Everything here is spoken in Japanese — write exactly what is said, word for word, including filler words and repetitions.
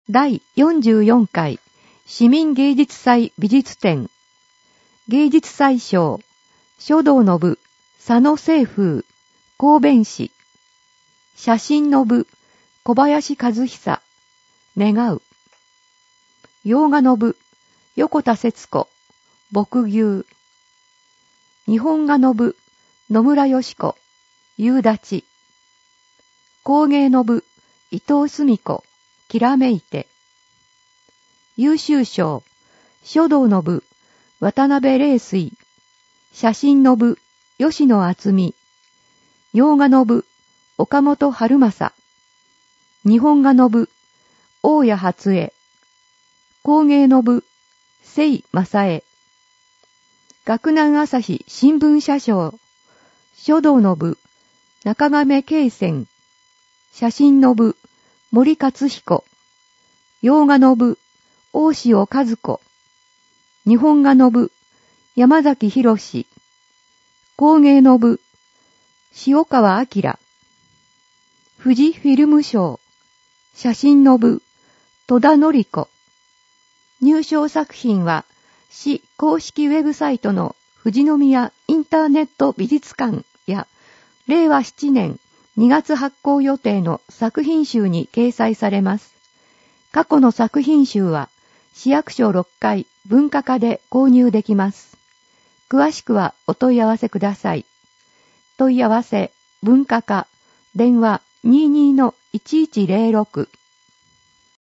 だいよんじゅうよんかい市民芸術祭美術展芸術祭賞書道の部佐野清風神戸市写真の部小林和久願う洋画の部横田節子牧牛日本画の部野村よし子夕立工芸の部伊藤澄子きらめいて優秀賞書道の部渡辺霊水写真の部吉野厚美洋画の部岡本春正日本画の部大谷初江工芸の部清正恵学南朝日新聞社賞書道の部中亀慶泉写真の部森勝彦洋画の部大塩和子日本画の部山崎博工芸の部塩川明富士フィルム賞写真の部戸田典子入賞作品は市公式ウェブサイトの富士宮インターネット美術館やれいわななねんにがつ発行予定の作品集に掲載されます。過去の作品集は市役所ろっかい文化課で購入できます。詳しくはお問い合わせください。問い合わせ文化課電話 にじゅうにのいちいちゼロろく